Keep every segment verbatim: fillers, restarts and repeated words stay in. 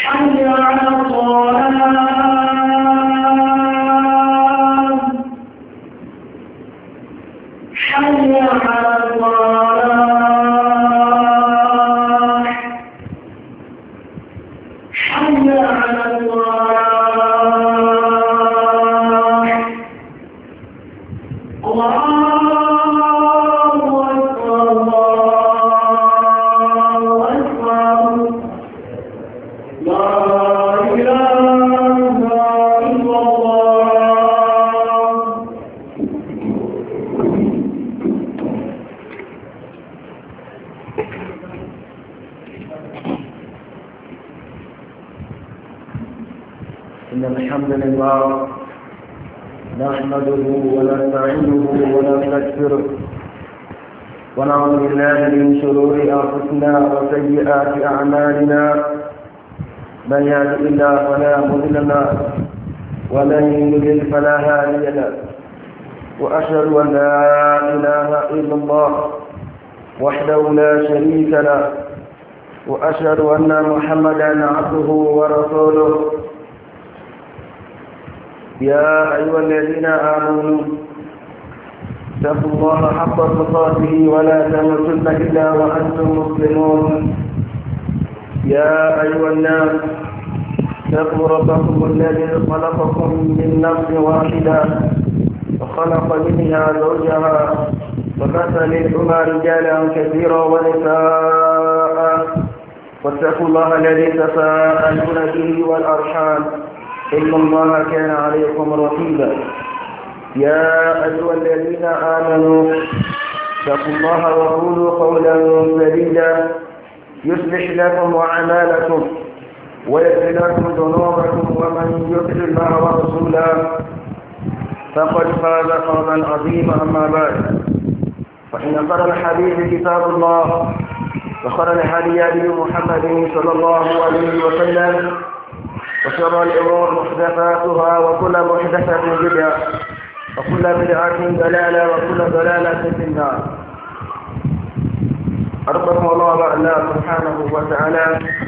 حي على الصلاة حي على الصلاة حي على الصلاة الله إن الحمد لله نحمده ونستعينه ونستغفره ونعوذ بالله من شرور أنفسنا وسيئات أعمالنا من يهد الله فلا مضل له ومن يضلل فلا هادي له وأشهد أن لا إله إلا الله وحده لا شريك له وأشهد أن محمدا عبده ورسوله يا أيها الذين آمنوا اتقوا الله حق تقاته ولا تموتن إلا وأنتم مسلمون يا أيها الناس اتقوا ربكم الذي خلقكم من نفس واحدة وخلق منها زوجها وبث منهما رجالا كثيرا ونساء واتقوا الله الذي تساءلون به والأرحام إن الله كان عليكم رقيبا يا أيها الذين آمنوا اتقوا الله وقولوا قولا سديدا يصلح لكم أعمالكم ويغفر لكم ذنوبكم ومن يطع الله ورسوله فقد فاز فوزا عظيما أما بعد فإن خير الحديث كتاب الله وخير الهدي هدي محمد صلى الله عليه وسلم وشر الأمور محدثاتها وكل محدثة بدعة وكل بدعة ضلالة وكل ضلالة في النار أرضكم الله الله سبحانه وتعالى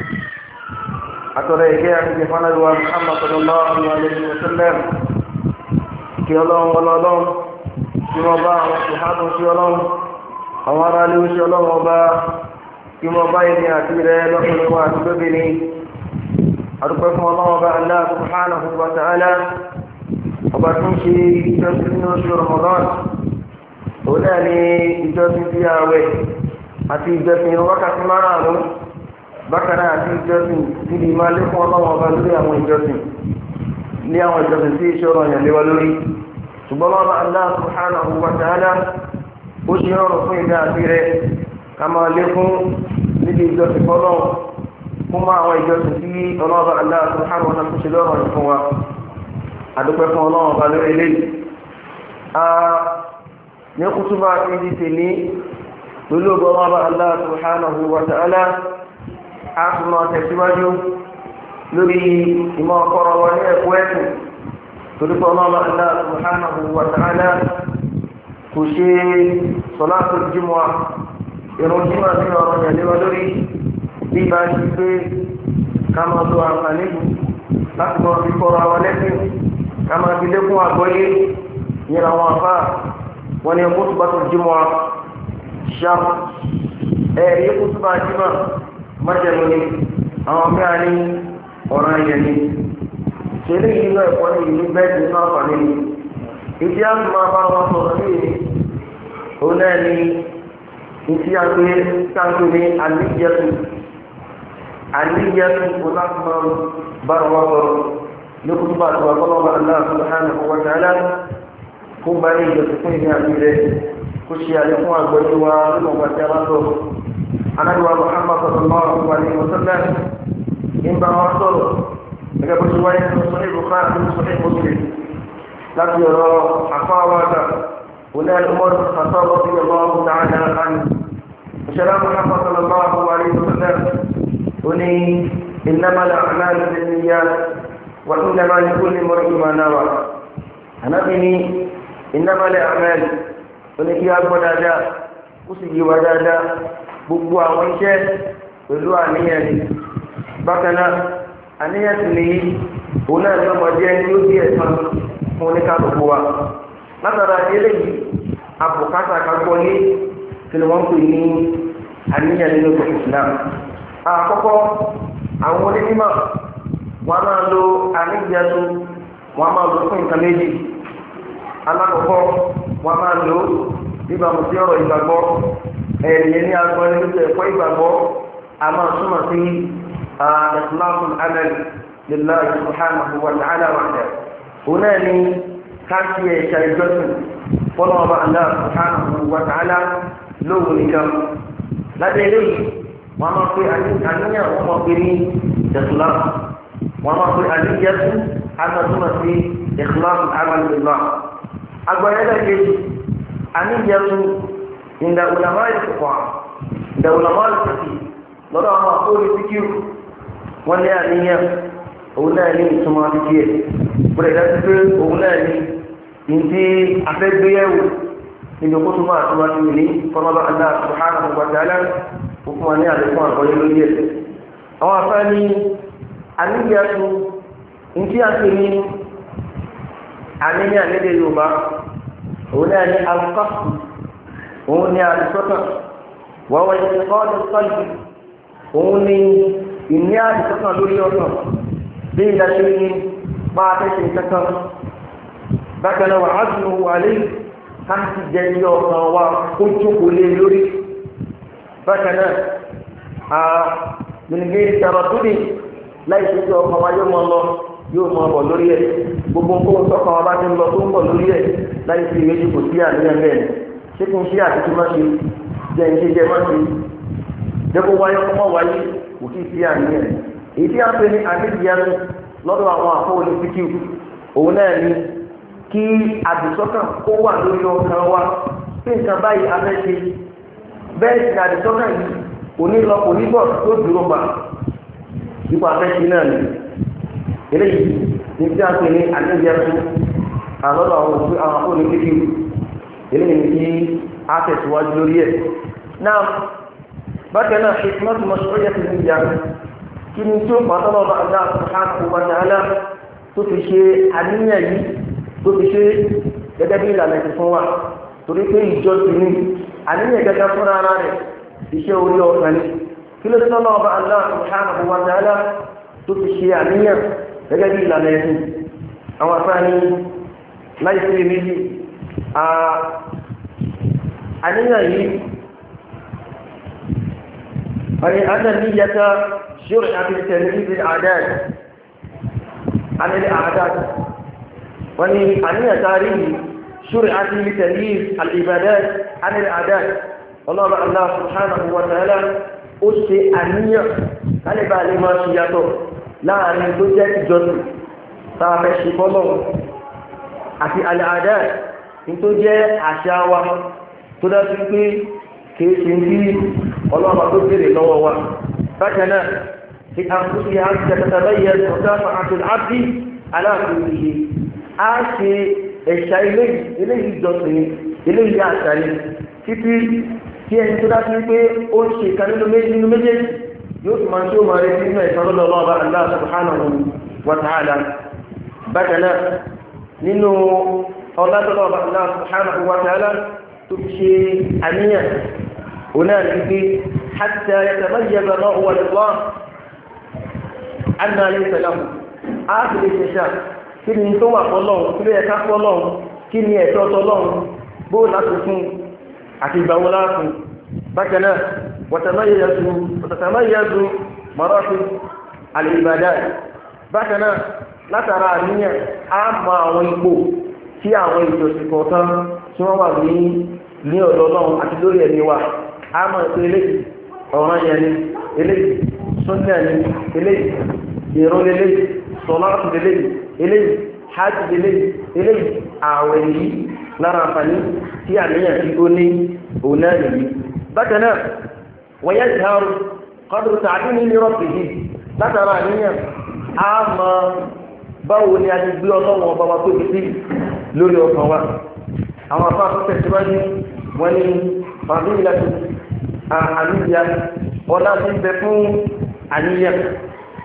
أتريكي أحد فنال محمد صلى الله عليه وسلم كي الله والله الله كما باع وصحابه شي الله أمر لي وشي الله وبا كما بايني أتيري لكم وأتببني أرجوكم الله الله سبحانه وتعالى وبكم شيء يجوز في رمضان ولا لي يجوز في أوي أتي يجوز في وقت ما نعلم بكرة أتي يجوز في مالك الله وبلغي أمو يجوز لي أمو يجوز في شورى يلي ولوري سبحان الله سبحانه وتعالى وشيرون في ذاته كما لكم لدي يجوز في الله fún àwọn ìjọsìn tí ọlọ́ọ̀bá Allah subhanahu wa ta'ala ṣe lọ́rọ̀ yìí fún wa àdúpẹ́ fún ọlọ́ọ̀bá lórí eléyìí ní kútúbà tí di tèmi pẹ̀lú ọlọ́ọ̀bá Allah subhanahu wa ta'ala a tún máa tẹ̀síwájú lórí ìmọ̀ ọkọ̀rọ̀ wọn ní ẹ̀kọ́ ẹ̀sìn torí pé ọlọ́ọ̀bá Allah subhanahu wa ta'ala kò ṣe salatul jumu'ah ìrun jímọ̀ sí ọ̀rọ̀ yẹn lé wa lórí bí bá ti pé ká máa lo àǹfààní láti máa fi kọ́ra àwọn lẹ́sìn ká máa fi lékún àgbọ́yé yẹn àwọn àfá wọn ni khutbatul jumu'ah ṣá ẹ̀rí khutbah jímọ̀ májẹ̀mú ni àwọn mẹ́rin ní ọ̀ràn ẹ̀yẹ ni ṣeré yìí náà ẹ̀kọ́ ní ìlú bẹ́ẹ̀ ní àǹfààní ni ìdí àti máa bá wọn sọ̀rọ̀ sí òun náà ni ìdí àgbé káńtó ní àníjẹ́sùn àníyàn kùnàkùnà bárọ̀wọ́sọ̀ ní kúrúbà tó wà kọ́lọ́wà Allah subhanahu wa ta'ala kún bá ní ìjọ tuntun ní àbílẹ̀ kó ṣe àlékún àgbẹ̀lú wa nínú ọgbà tí a bá sọ anáduwa Muhammad sallallahu alaihi wa sallam in bá wọn sọ̀rọ̀ gẹ́gẹ́ bó ṣe wáyé nínú Sahih Bukhari àti Sahih Muslim láti ọ̀rọ̀ àfáwàdà wọlé Umar bin Khattab radiyallahu ta'ala anhu ìṣẹ̀lá Muhammad sallallahu alaihi wa sallam وني إنما الأعمال بالنيات وإنما لكل امرئ ما نوى أنا بني إنما الأعمال وني كي أبو دادا كسي ودادا gbogbo àwọn iṣẹ́ pẹ̀lú àníyàn ni bákan náà àníyàn sì ní òun náà lọ́mọ jẹ́ tí ó di ẹ̀sán fún oníkàlùkù wa látara eléyìí àbùkátà kagbọ́lé tí wọ́n pè ní àníyàn nínú Islam. àkọ́kọ́ àwọn onímọ̀ wọn máa lo àníyàn wọn máa lo fún nǹkan méjì. alákọ̀ọ́kọ́ wọn máa lo nígbà mo ti ọ̀rọ̀ ìgbàgbọ́ ẹ̀yẹ ní agbọ́n ní oṣù ẹ̀kọ́ ìgbàgbọ́ a máa túmọ̀ sí ikhlasul amal lillahi subhanahu wa ta'ala wahdahu. òun náà ni káàkiri ẹ̀ṣà ìjọsìn fọ́nà ọba Allah subhanahu wa ta'ala lóhùn nìkan. lábẹ́ eléyìí wọ́n máa pe àníyàn wọ́n máa pe ní ikhlas, wọ́n máa pe àníyàn a máa túmọ̀ sí ikhlasul amal lillah. agbáyédá kejì àníyàn ìdá ulama ìfọ̀kọ̀ ìdá ulama ìfọ̀kì lọ́dọ̀ àwọn àkórí síkírù wọ́n ní àníyàn òun náà ní ìtumọ̀ títí ẹ̀ bẹ̀rẹ̀ dájú pé òun náà ní ìdí afẹ́gbéyẹ̀wò nínú kó tó máa túnmọ̀ sí ní kọ́nọ́bà Allah subhanahu wa ta'ala fún wa ní àlékún àgbọ́yé lórí ẹ̀. àwọn afẹ́ ní àníyàn tó ń tí a ṣe ní àníyàn lédè Yorùbá òun náà ní alqasd òun ní àdìsọ́kàn wọ́n wọ́n yẹ kọ́ ọdún sọ́ọ̀lì òun ní ìní àdìsọ́kàn lórí ọ̀sán bí ìdájọ́ ní máa tẹ́sí kankan bákan náà wà á dùn wà lé káàkiri jẹ́ ilé ọ̀sán wa kó jókòó lé lórí bákan náà a gbìngbìn ìtàrọ̀ tó ní láì sí pé ọkàn wa yóò mọ lọ yóò mọ bọ̀ lórí ẹ̀ gbogbo nǹkan tọkàn wa bá ti ń lọ tó ń bọ̀ lórí ẹ̀ láì sí méjì kò sí àníyàn bẹ́ẹ̀ ṣé kí n ṣe àtúntò má ṣe jẹ́ ń ṣe jẹ́ má ṣe jẹ́ kó wáyé kó má wáyé kò kí sí àníyàn. èyí tí a ń pè ní àníyàn lọ́dọ̀ àwọn àfọwọ́lé fíkìw òun náà ni kí àdìsọ́kàn kó wà lórí ọkàn wa pé nǹkan báyìí a fẹ́ ṣe bẹ́ẹ̀ sì àdìsọ́kàn yìí kò ní lọ kò ní bọ̀ tó dúró pa ipò afẹ́ṣe náà ni eléyìí ní tí a ń pè ní àníyàn àlọ́dọ̀ àwọn àfọwọ́lé fíkìw eléyìí ní kí a tẹ̀síwájú lórí ẹ̀. náà bákan náà hikmatu mashru'iyyati níjà kí ni tí ó pàtó lọ́wọ́ Allah subhanahu wa ta'ala tó fi ṣe àníyàn yìí tó fi ṣe gẹ́gẹ́ bí ìlànà ti fún wa torí pé ìjọ ti ní àníyàn gẹ́gẹ́ fúnra ara rẹ̀ iṣẹ́ orí ọ̀sán ni kí ló tọ́ lọ́wọ́ Allah subhanahu wa ta'ala tó fi ṣe àníyàn gẹ́gẹ́ bí ìlànà ẹ̀sìn àwọn afáàní láì sí méjì àníyàn yìí wọ́n ni anna niyyata شرع في تنفيذ الأعداد عن الأعداد وأن تاريخ شرع في تنفيذ العبادات عن الأعداد الله الله سبحانه وتعالى أسي أنية قال بالي ما شياته لا أن توجد جزء تابشي فلو أتي الأعداد إن توجد عشاوة تدرسي كيسينتي الله ما تدري لو فكان في أنفسها تتبين مدافعة العبد على كله آشي الشيء إليه الجسم إليه الشيء títí tí ẹni tó dájú pé ó ń ṣe ìkan nínú méjì nínú méjèèjì yóò fi máa tí ó máa rí nínú ẹ̀sán lọ́dọ̀ ọlọ́ọ̀bá Allah subhanahu wa ta'ala. bákan náà nínú ọlọ́dọ̀lọ́ọ̀bá Allah subhanahu wa ta'ala tó fi ṣe àníyàn òun náà ní pé hatta yatamayyaza ma huwa lillah anna laysa lahu á fi lè ṣe ṣá kí ni tó wà fọlọ́hún kí ló yẹ ká fọlọ́hún kí ni ẹ̀tọ́ tọlọ́hún bó láti fún àti ìgbàwó láàfin. bákan náà watamayyazu watamayyazu maratib al-ibadat. bákan náà látara àníyàn á mọ àwọn ipò tí àwọn ìjọsìn kọ̀ọ̀kan tí wọ́n wà ní ní ọ̀dọ̀ Ọlọ́run àti lórí ẹ̀mí wa á mọ̀ pé eléyìí ọ̀ràn yẹn ni eléyìí súnnà ni eléyìí ìrun eléyìí sọ̀láàtù eléyìí eléyìí hajj eléyìí eléyìí ààwẹ̀ yìí lára àǹfààní tí àníyàn tí ó ní òun náà nìyí. bákan náà wọ́n yẹ ìhàrù qadru ta'dini li rabbihi látara àníyàn á mọ báwo ni a ti gbé Ọlọ́run ọba wa tó fi sí lórí ọkàn wa. àwọn afáàfin tẹ̀síwájú wọ́n ní fadilatu àníyàn ọlá ti bẹ fún àníyàn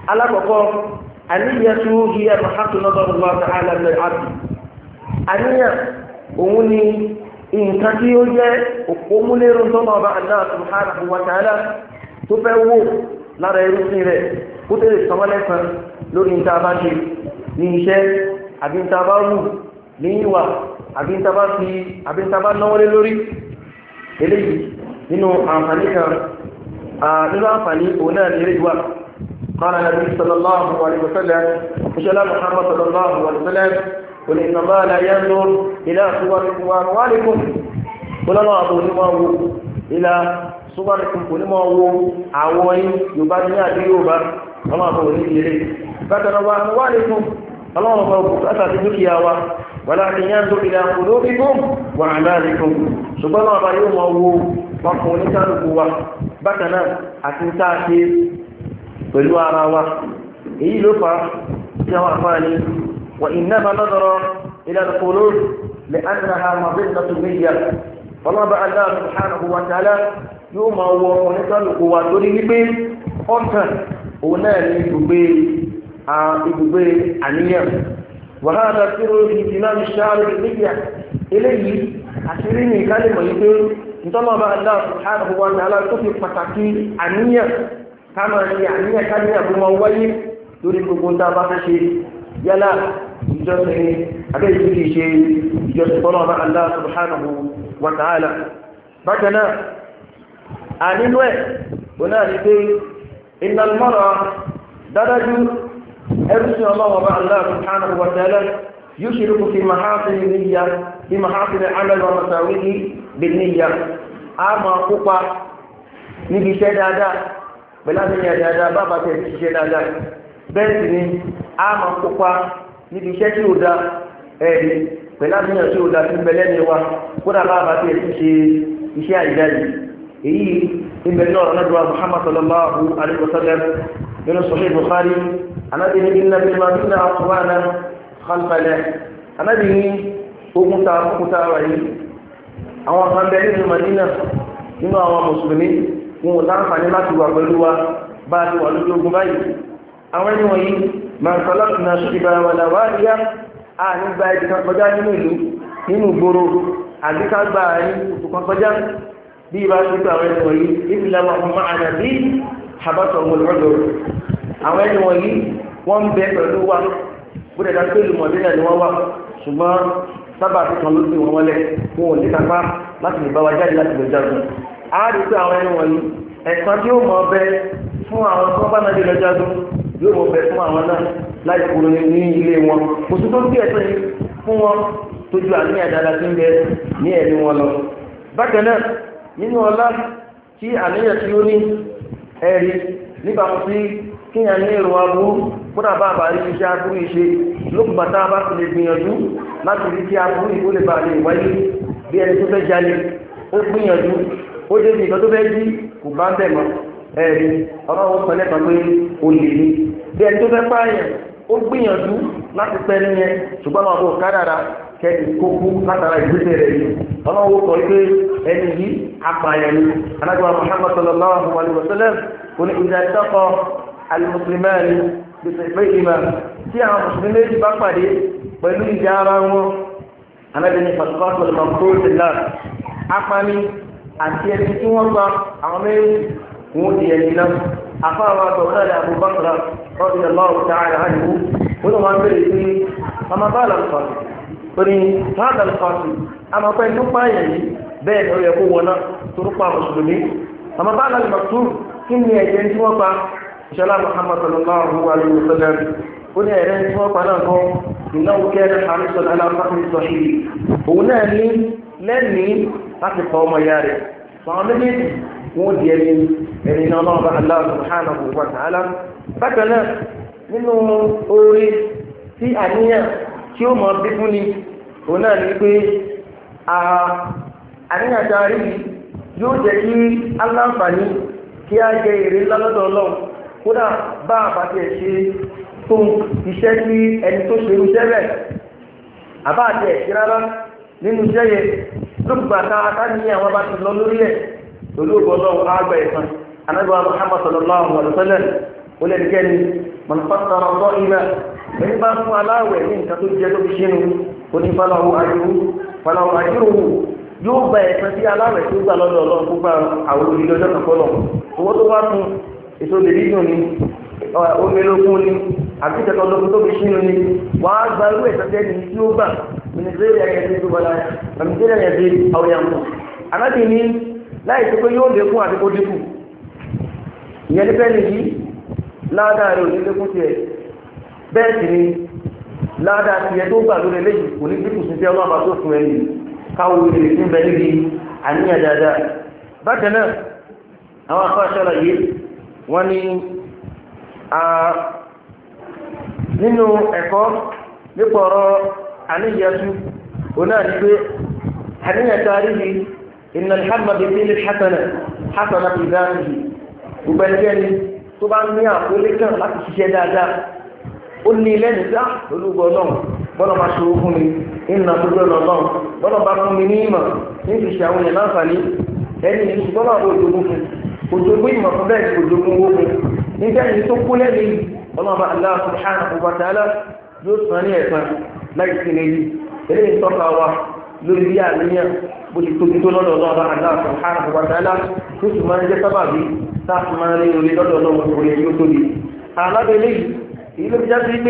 alákọ̀ọ́kọ́ àníyàtú hiya mahatu nadar Allah ta'ala min al-abd àníyàn òun ni nǹkan tí ó jẹ́ òpómúlérò tọ́nà ọba Allah subhanahu wa ta'ala tó fẹ́ wò lára ẹrú sí rẹ̀ kó tẹ̀lé sọmọlẹ́sàn lórí níta bá ṣe ní iṣẹ́ àbí níta bá wù ní ìwà àbí níta bá fi àbí níta bá náwó lé lórí eléyìí nínú àǹfààní kan nínú àǹfààní òun náà ní eré ìwà قال النبي صلى الله عليه وسلم وشلا محمد صلى الله عليه وسلم قل إن الله لا ينظر إلى صوركم وأموالكم قل الله أظلمه إلى صوركم قل ما هو عوين يبني أبيوبا الله أظلمه إليه فتنوى أموالكم الله أظلمه أساس الدنيا ولكن ينظر إلى قلوبكم وأعمالكم سبحان الله يوم هو وقل نسألكم بكنا أتنساتي pẹ̀lú ara wa èyí ló fa tí àwọn àfáàní wà innama nadara ila al-qulub li'annaha madinatu niyya ọlọ́bà Allah subhanahu wa ta'ala yóò máa wọ oníkálùkù wa torí wípé ọ̀tàn òun náà ní ibùgbé ibùgbé àníyàn wa hadha sirru ihtimam ash-sha'ir bil-niyya eléyìí àṣírí ní ìkálẹ̀mọ̀ yìí pé ìtọ́lọ́bà Allah subhanahu wa ta'ala tó fi pàtàkì àníyàn kama ni àníyàn káníyàn fún wọn wáyé lórí gbogbo tá a bá fẹ́ ṣe yálà ìjọsìn abẹ́ ìdíkì ṣe ìjọsìn tọ́lọ́ ọba Allah subhanahu wa ta'ala bákan náà a nínú ẹ̀ tó náà ní pé innal mar'a dádájú ẹrú sí ọlọ́wọ́ ọba Allah subhanahu wa ta'ala yushriku fi mahasin niyya fi mahasin al-amal wa masawihi bin niyya a máa kópa níbi iṣẹ́ dáadáa pẹ̀lú àmìyàn dáadáa bàbá tẹ̀ sí ṣiṣẹ́ dáadáa bẹ́ẹ̀ sì ni a máa kópa níbi iṣẹ́ tí ó dá ẹ̀rí pẹ̀lú àmìyàn tí ó dá sí bẹ̀lẹ́ ní wa kódà bàbá tẹ̀ sí ṣe iṣẹ́ àìdá yìí èyí ìbẹ̀ náà ọ̀nàdùwà Muhammad sallallahu alaihi wasallam nínú Sahih Bukhari anábì ní inna bil madina aqwana khalfana anábì ní ogun ta ogun ta wà yìí àwọn kan bẹ nínú Madina nínú àwọn mùsùlùmí wọn ò láǹfààní láti wà pẹ̀lú wa bá ti wà lójú ogun báyìí àwọn ẹni wọ̀nyí máa sọ́lọ́tù náà ṣe ìbára wà láwáríyá a nígbà ìdí kan kọjá nínú ìlú nínú ìgboro àdíkágbà ní òkú kan kọjá bí ibá ṣe pé àwọn ẹni wọ̀nyí ìfìlàwà fún máa bí àbátọ̀ mọ̀lọ́dọ̀ àwọn ẹni wọ̀nyí wọ́n ń bẹ pẹ̀lú wa bó dẹ̀dá pé ìlú mọ̀dínà ni wọ́n wà ṣùgbọ́n sábà fi kan ló sì wọ́n wọlé wọn ò ní kápá láti lè bá wa jáde láti lè jagun a rí pé àwọn ẹni wọ̀nyí ẹ̀san tí ó mọ̀ ọbẹ̀ fún àwọn tó bá náà lè jagun yóò mọ̀ ọbẹ̀ fún àwọn náà láì kúrò ní ilé wọn kò sí tó bí ẹ̀san yìí fún wọn tó ju àníyàn dáadáa tí ń bẹ ní ẹ̀mí wọn lọ. bákan náà nínú ọlá tí àníyàn tí ó ní ẹ̀rí níbàámu sí kíyàn ní èrò aburú kódà bá àbárí iṣẹ́ aburú ìṣe lókùnbà tá a bá ti lè gbìyànjú láti rí kí aburú ìbò lè bá lè wáyé bí ẹni tó fẹ́ jalè ó gbìyànjú ó dé nìkan tó fẹ́ jí kò bá bẹ̀ mọ́ ẹ̀rí ọlọ́run sọ lẹ́kọ̀ọ́ pé ó lè ní bí ẹni tó fẹ́ pààyàn ó gbìyànjú láti pẹ́ ní yẹn ṣùgbọ́n àwọn àbò kádàrà kẹ́ẹ̀kì kókú látara ìgbésẹ̀ rẹ̀ yìí ọlọ́run sọ pé ẹni yìí apààyàn ni anájọ́ Muhammad sallallahu alaihi wasallam kò ní ìjà ìtọ́kọ al-muslimani bisayfayhima tí àwọn mùsùlùmí méjì bá pàdé pẹ̀lú ìjà ara wọn anájọ́ ní pàṣípàṣọ lọ́kọ́ apani àti ẹni tí wọ́n gba àwọn mẹ́rin wọ́n di ẹni náà afáwọn àtọ̀kọ́ Abu Bakr radiyallahu ta'ala anhu wọ́n tó máa ń bèèrè sí ọmọ bá lọ́kọ̀ọ́sì orí hádà lọ́kọ̀ọ́sì àmọ́ pẹ́ tó pààyàn yìí bẹ́ẹ̀ ni ó yẹ kó wọná tó rúpa mùsùlùmí ọmọ bá lọ́kọ̀ọ́sì kí ni ẹ̀jẹ̀ tí wọ́n pa ìṣẹ́lá Muhammad sallallahu alaihi wasallam ó ní ẹ̀rẹ́ tí wọ́n pa náà kọ́ ìnáwó kẹ́rẹ́ àrísọ̀lá aláfáàkì sọ̀hí òun náà ní lẹ́nìí láti kọ ọmọ ya rẹ̀ sọ̀rọ̀ méjèèjì wọ́n di ẹni ẹni náà náà bá Allah subhanahu wa ta'ala bákan náà nínú orí tí àníyàn tí ó mọ̀ bí fún ni òun náà ní pé àníyàn tarí yóò jẹ́ kí aláǹfààní kí á jẹ èrè lọ́dọ̀ Ọlọ́run kódà bá àbájẹ́ ṣe fún iṣẹ́ tí ẹni tó ṣe irúṣẹ́ rẹ̀ àbájẹ́ ṣe rárá nínú iṣẹ́ yẹn lókùgbà ká ní àwọn bá ti lọ lórí ẹ̀ olóògbé Ọlọ́run àgbà ẹ̀sán anábíwá Muhammad sallallahu alaihi wasallam ó lẹ́nu kẹ́ni mọ̀nàfàtàrà ọ̀dọ́ ìmọ̀ ẹni bá fún aláwẹ̀ ní nǹkan tó jẹ́ tó fi ṣínú onífàlàwọ̀ àjúrú fàlàwọ̀ àjúrú yóò gba ẹ̀sán sí aláwẹ̀ tó gbà lọ́dọ̀ ọlọ́run púpà àwọn olùdíjọ́ kan fọ́lọ̀ owó tó bá fún èso lè dídùn ni omi lókun ni àbí ìtẹ̀kọ́ lókun tó fi ṣínú ni wọ́n á gba irú ẹ̀sán tẹ́ni tí ó gbà mínísírì ẹ̀yẹ tó bọ́lá mínísírì ẹ̀yẹ tó àwòyàmù alábì ní láì tó pé yóò lékún àti kó dínkù ìyẹn ní fẹ́ nìyí ládàá rẹ̀ ò ní lékún tiẹ̀ bẹ́ẹ̀ sì ni ládàá tiẹ̀ tó gbà lórí eléyìí kò ní dínkù sí tẹ́ ọlọ́pàá tó fún ẹni káwọ́ ìrèlè fún bẹ níbi àníyàn dáadáa bákan náà àwọn afáṣọ́lá yìí wọ́n ní nínú ẹ̀kọ́ nípa ọ̀rọ̀ àníyàtú onáà ní pé àníyàn tarí yìí إن الحمد بفعل الحسنة حسنة في ذاته وبالجاني طبعا مياه كل كان لا تشيء دادا قل لي لن ذا لولو غلون بلا ما شوفني إن تقول الله بلا بكم منيما إن تشاؤني لا فلي ẹni ní bọ́lá òjògùn fún òjògùn ìmọ̀ fún bẹ́ẹ̀ òjògùn owó fún nígbà yìí tó kú lẹ́nu ọlọ́ba Allah subhanahu wa ta'ala yóò sàn ní ẹ̀sán láì sí lẹ́yìn eléyìí tọ́ka wa lórí bí àníyàn bó ti tóbi tó lọ́dọ̀ ọlọ́ba Allah subhanahu wa ta'ala tó sì máa ń jẹ́ sábàbí táàfì máa ń rí orí lọ́dọ̀ ọlọ́run orí ẹni tó tóbi. alábẹ́lẹ́ yìí èyí ló fi já sí pé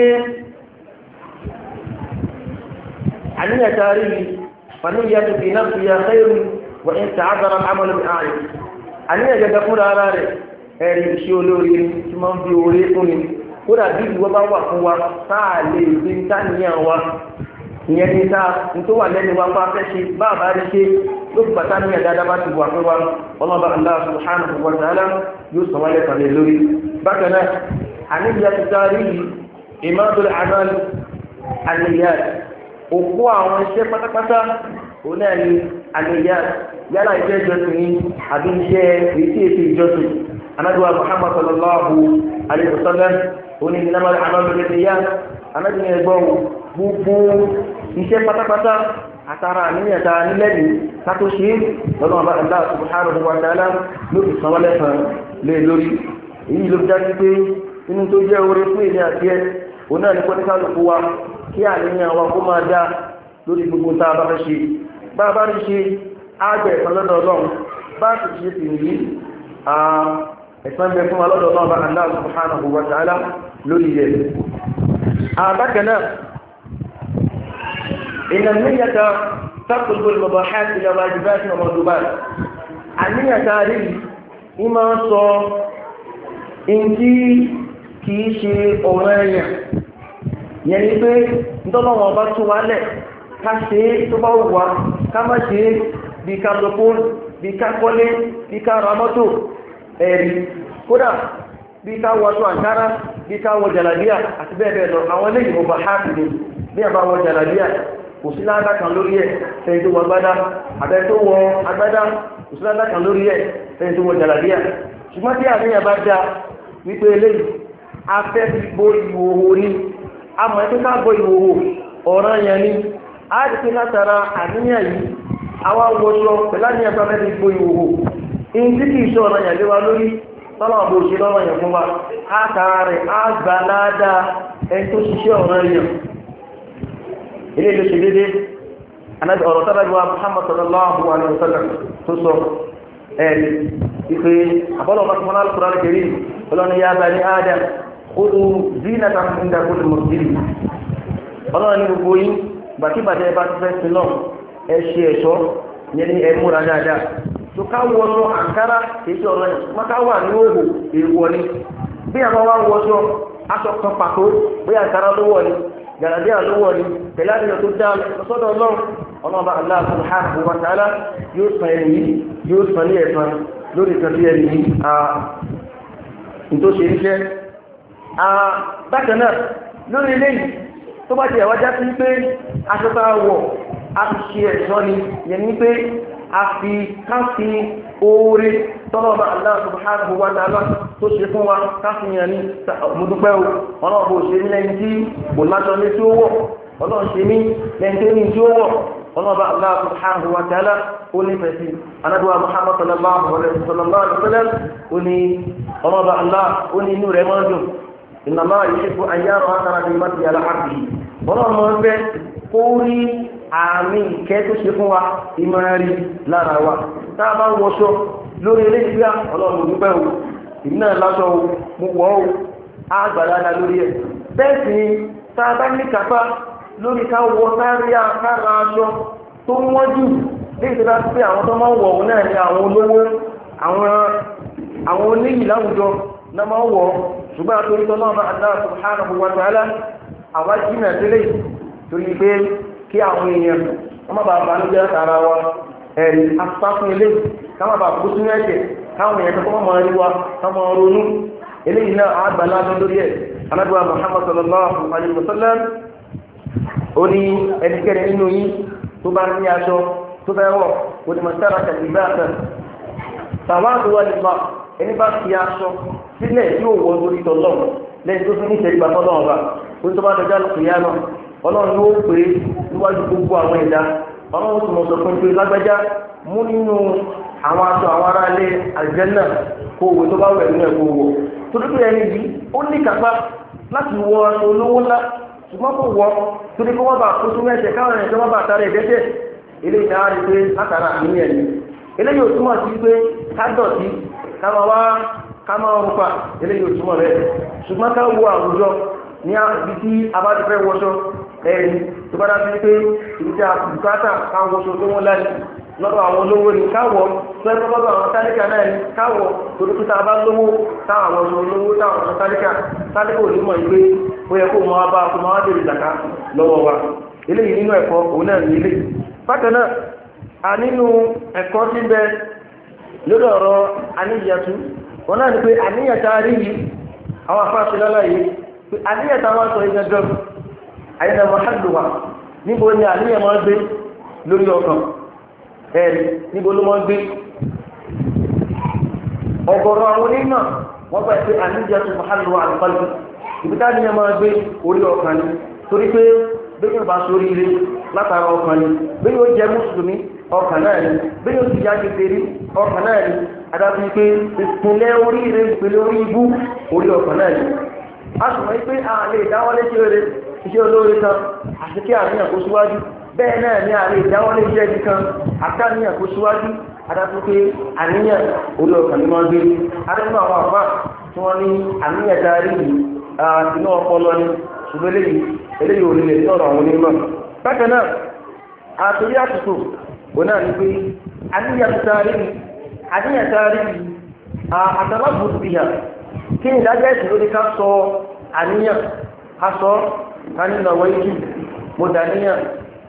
àníyàn taari yìí fàníyàn tó fi náà fi yà khairu wa in ta'azzara al-amalu bi a'yun àníyàn gẹ́gẹ́ fúnra ara rẹ̀ ẹ̀rí iṣẹ́ olórí tí máa ń fi orí fún ni kódà bí ìwọ bá wà fún wa táà lè gbé táníyàn wa ìyẹn ní ta tó wà lẹ́nu wa bá fẹ́ ṣe bá bá rí ṣe ló fi bàtà ní ẹ̀dá bá ti wà fún wa ọlọ́ba Allah subhanahu wa ta'ala yóò sọ wálé kàlẹ̀ lórí bákan náà àníyàn ti darí ìmọ̀tòlẹ̀ àmàlù àníyàn òkú àwọn iṣẹ́ pátápátá òun náà ni àníyàn yálà iṣẹ́ ìjọsìn ní àbí iṣẹ́ èyí tí èsì ìjọsìn anájúwa Muhammad sallallahu alayhi wa sallam òní ìnáwó àmàlù àníyàn anájúwa ẹgbọ́n gbogbo iṣẹ́ pátápátá àtàrà àníyànta nílẹ́ni kátó ṣe lọ́nà ọba Allah subhanahu wa ta'ala ló fi sanwó lẹ́sàn lé lórí èyí ló já sí pé inú tó jẹ́ orí fún ilé àti ẹ òun náà ní pọ́níkálùkù wa kí àníyàn wa kó máa dá lórí gbogbo tá a bá fẹ́ ṣe bá a bá rí ṣe àgbẹ̀ ẹ̀sán lọ́dọ̀ ọlọ́run bá a sì ṣe sì nìyí ẹ̀sán bẹ fún wa lọ́dọ̀ ọlọ́run bá Allah subhanahu wa ta'ala lórí rẹ̀ àbákan náà إن النية تقلب المباحات إلى واجبات ومندوبات النية تاريخ إما صو إنتي كيشي أورانيا يعني pé ntọ́nà wọn bá tún wá lẹ̀ ká ṣe é tó bá wà ká má ṣe é bí ká lọ́pọ̀ bí ká kọ́lé bí ká ra mọ́tò ẹ̀rí kódà bí ká wọ aṣọ àǹkárá bí ká wọ jàlábíà àti bẹ́ẹ̀ bẹ́ẹ̀ lọ àwọn eléyìí mo bá háàpì ni bí a bá wọ jàlábíà kò sí ládá kan lórí ẹ̀ fẹ́yìn tó wọ agbádá àbẹ́ tó wọ agbádá kò sí ládá kan lórí ẹ̀ fẹ́yìn tó wọ jàlábíà ṣùgbọ́n tí àníyàn bá dá wípé eléyìí afẹ́ fi bo ìhòhò ní àmọ́ ẹ̀ tó ká bo ìhòhò ọ̀ràn yẹn ni a ti pé látara àníyàn yìí àwa wọṣọ pẹ̀lú àníyàn bá fẹ́ fi bo ìhòhò ìyìn tí kì í ṣe ọ̀ràn yẹn lé wa lórí tọ́lá ọ̀bọ̀ òṣèlú ọ̀ràn yẹn fún wa á tara rẹ̀ á gbà ládàá ẹni tó ṣiṣẹ́ ọ̀ràn yẹn ilé ìlú ṣe dédé anábì ọ̀rọ̀ sábàbíwá Muhammad sallallahu alaihi wasallam tó sọ ẹ̀ẹ́dì ìpé àbọ́lọ̀ ọba fún al-Qur'an al-Karim ọlọ́ni ya bani Adam khudhu zinatan inda kulli masjid ọlọ́ni gbogbo yín bàtíbàtẹ́ bá ti fẹ́ sí náà ẹ ṣe ẹ̀ṣọ́ yẹn ní ẹ múra dáadáa tó ká wọṣọ àǹkárá èyí ọ̀rọ̀ yẹn má ká wà ní òhò èèwọ̀ ni bí àwọn wá wọṣọ aṣọ kan pàtó bí àǹkárá ló wọ̀ ni jàdàdé àlówó ni pẹ̀lú àdéhùn tó dá lọ́sọ́dọ̀ ọlọ́run ọlọ́ba Allah subhanahu wa ta'ala yóò san ẹni yìí yóò san ní ẹ̀san lórí ìtọ́jú ẹni yìí tó ṣe iṣẹ́. bákan náà lórí eléyìí tó bá ti ẹ̀wájá sí pé aṣọ tá a wọ̀ a fi ṣe ẹ̀ṣọ́ ni yẹn ní pé a fi ká fi oore tọ́lọ́ba Allah subhanahu wa ta'ala tó ṣe fún wa káfíyàn ní mọ́dúpẹ́ o ọlọ́ọ̀bọ̀ ṣe ní lẹ́yìn tí kò lájọ ní tí ó wọ̀ ọlọ́ọ̀ ṣe ní lẹ́yìn tí ó ní tí ó wọ̀ ọlọ́ba Allah subhanahu wa ta'ala ó ní fẹ̀sí anábíwá Muhammad sallallahu alaihi wasallam ó ní ọlọ́ba Allah ó ní inú rẹ̀ máa dùn inna Allah yuhibbu an yara athara ni'matihi ala 'abdihi ọlọ́run máa ń fẹ́ kó rí àmì ìkẹ́ tó ṣe fún wa ìmọ̀ràn lára wa tá a bá ń wọṣọ lórí ilé ìgbà ọlọ́run dúpẹ́ o ìná lásọ o mo wọ́ o á gbàdára lórí ẹ̀ bẹ́ẹ̀ sì ni tá a bá ní kápá lórí ká wọ sáré àkàrà aṣọ tó wọ́n jù lè ṣe bá pé àwọn tó máa ń wọ̀ òun náà ní àwọn olówó àwọn oníyì láwùjọ náà máa ń wọ̀ ṣùgbọ́n àtòrí tọ́lọ́ bá Allah subhanahu wa ta'ala àwa jìnà sílẹ̀ torí pé kí àwọn èèyàn wọ́n má bàa bànújẹ́ ara wa ẹ̀rí afáfún ilé káwọn bàa kó sínú ẹ̀jẹ̀ káwọn èèyàn tó kọ́ mọ́ rí wa káwọn ronú eléyìí náà àgbà lábẹ́ lórí ẹ̀ anábíwá Muhammad sallallahu alaihi wasallam ó ní ẹnikẹ́ni nínú yín tó bá ní aṣọ tó bá wọ̀ ó ní mọ̀sára tẹ̀lé bá tẹ̀ tàwọn àdúrà nípa ẹni bá fi aṣọ sílẹ̀ yóò wọ lórí tọ́lọ́ lẹ́yìn tó fi ní ìṣẹ̀lẹ̀ ìgbà tọ́lọ́ ọba ó tó bá dọjá lókè yá náà ọlọ́run yóò pè é níwájú gbogbo àwọn ẹ̀dá ọlọ́run tó mọ̀ sọ fún pé lágbájá mú nínú àwọn aṣọ àwọn ará ilé àlùjánnà kó owó tó bá wẹ̀ nínú ẹ̀ kó wọ̀ torí pé ẹni yìí ó ní kápá láti wọ aṣọ olówó ńlá ṣùgbọ́n kò wọ torí pé wọ́n bá kó sínú ẹ̀ṣẹ̀ káwọn ẹ̀ṣẹ̀ wọ́n bá tara ẹ̀dẹ́ṣẹ̀ eléyìí dáa rí pé látara àmì ẹ̀mí eléyìí ò túmọ̀ sí pé ká dọ̀tí ká máa wá ká máa rúpa eléyìí ò túmọ̀ rẹ̀ ṣùgbọ́n ká wo àwùjọ ní ibi tí a bá ti fẹ́ wọṣọ ẹ̀rí tó bá dá sí pé ibi tí a bùkátà ká wọṣọ tó wọ́n láti lọ́dọ̀ àwọn olówó ni káwọ̀ tó ẹgbẹ́ lọ́dọ̀ àwọn tálíkà náà ni káwọ̀ torí pé tá a bá lówó táwọn ọ̀ṣọ́ olówó táwọn ọ̀ṣọ́ tálíkà tálíkà ò ní mọ̀ ìgbé ó yẹ kó máa bá kó máa bèrè ìjàká lọ́wọ́ wa eléyìí nínú ẹ̀kọ́ òun náà ní ilé bákan náà a nínú ẹ̀kọ́ tí ń bẹ lórí ọ̀rọ̀ àníyàtú wọn náà ni pé àníyàtá rí yìí àwọn afáàṣẹ lọ́la yìí pé àníyàtá wọn sọ ìgbẹ́jọ́ àyẹ̀dà mọ̀hálùwà níbo ni àníyàn máa gbé lórí ọkàn ẹ̀rí níbo ló máa gbé ọ̀gọ̀rọ̀ àwọn onímọ̀ wọ́n gbà pé àníyàtú mọ̀hálùwà àlùfáàlù ìbítá ni ẹ máa gbé orí ọkàn ni torí pé bẹ́ẹ̀ bá sórí ilé látara ọkàn ni bẹ́ẹ̀ ó jẹ́ mùsùlùmí ọkàn náà ni bẹ́ẹ̀ ó sì já kékeré ọkàn náà ni adájú pé ìpínlẹ̀ orí ilé ìpínlẹ̀ orí ibú orí ọkàn náà ni a sì mọ̀ pé a lè dáwọ́lé sí rere iṣẹ́ olóore kan àti kí àníyàn kó síwájú bẹ́ẹ̀ náà ni a lè dáwọ́lé iṣẹ́ ibi kan àti àníyàn kó síwájú adájú pé àníyàn orí ọkàn ni wọ́n gbé adẹ́nu àwọn àfà tí wọ́n ní àníyàn darí inú ọpọlọ ni ṣùgbọ́n eléyìí eléyìí ò lè sọ̀rọ̀ àwọn onímọ̀ bákan náà àtòrí àtùtù òun náà ní pé àníyàn taari àníyàn taari àtàlábùtù bìyà kí ni ìdájọ́ ẹ̀sìn lórí ká sọ àníyàn ká sọ kánínà wáyé mo dàníyàn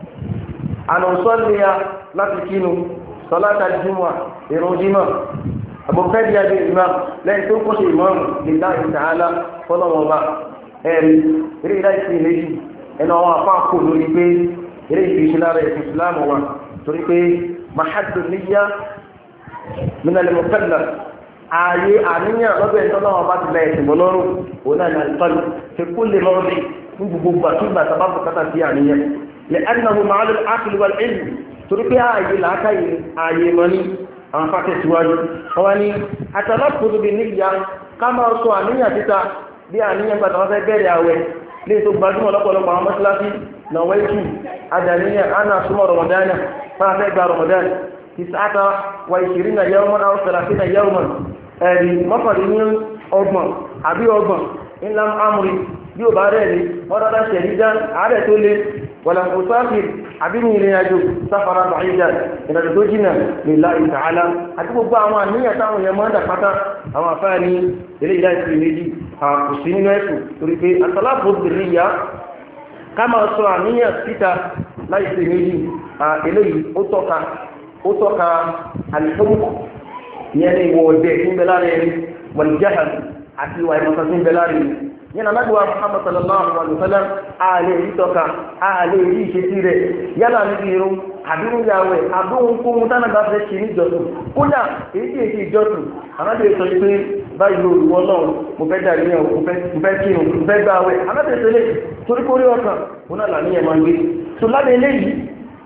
ànàsọ́lẹ̀yà láti kínú sọlátà jùmọ̀ ìrun jímọ̀ àbọ̀fẹ́ di abẹ́ ìmọ̀ lẹ́yìn tó kọ́ sí ìmọ̀ọ́mù lillahi ta'ala fọlọ́wọ́ba ẹ̀rí eré ìdájọ́ ìlẹ́jù ẹnu àwọn afáàkó lórí pé eré ìfìṣẹ́ lára ẹ̀sìn ìsìlámù wa torí pé mahadu níyà minal mukallaf ààyè àníyàn lọ́bẹ̀ ẹ̀tọ́ náà bá ti bẹ̀rẹ̀ ìsìnbọn lọ́rùn òun náà ní àlùfáàlù fi kú lè lọ́rùn ní gbogbo gbàtúgbà sábàbù kátà sí àníyàn lè ẹnìyàn màálù ákìlú wal ilm torí pé ààyè làákàyè ààyè mọ́ni àwọn afákẹ́ síwájú wọn ni àtàlápùtù bí níyà ká máa sọ àníyàn títa bí àníyàn gbàtà wọn fẹ́ bẹ̀rẹ̀ àwẹ̀ lè tó gbajúmọ̀ lọ́pọ̀lọpọ̀ àwọn mọ́sálásí na waitu adaniya ana suma ramadana fa sai ga ramadan tisata wa ishirini yawman aw thalathina yawman ẹ̀rí mọ́kànlélógún ọgbọ̀n àbí ọgbọ̀n ńlá amúrí bí ó bá rẹ̀ ní ọ̀dọ́dá ṣẹ̀rídá ààrẹ tó lé wàlànkò sáfì àbí ní ìrìn àjò sáfara bàáyíjà ìrìnàjò tó jìnà lillahi ta'ala àti gbogbo àwọn àníyàn táwọn èèyàn máa ń dàpátá àwọn àfáà ní ilé ìdá ìsìn méjì kò sí nínú ẹ̀sùn torí pé àtàlápò bèrè ìyá ká máa sọ àníyàn síta láì sí méjì eléyìí ó tọ́ka ó tọ́ka àlùfóòkù ìyẹn ní ìwọ̀ ọ̀dẹ̀ tí ń bẹ lára ẹni wàlìjáhà àti ìwà ìmọ̀ta tí ń bẹ lára ẹni yẹn alágbèwà Muhammad sallallahu alaihi wa sallam ààlè yìí tọ́ka ààlè yìí ìṣesí rẹ̀ yálà níbi irun àdúrú yàwẹ̀ àdúrún kó mú tánà bá fẹ́ ṣe ní ìjọsìn kódà èyí tí èsì ìjọsìn alábẹ̀rẹ̀ sọ pé báyìí ló ìwọ náà mo fẹ́ dà níyàn mo fẹ́ kírun mo fẹ́ gbà wẹ̀ alábẹ̀rẹ̀ sọ lé torí kórí ọkàn mo náà là níyàn máa ń gbé so lábẹ́ eléyìí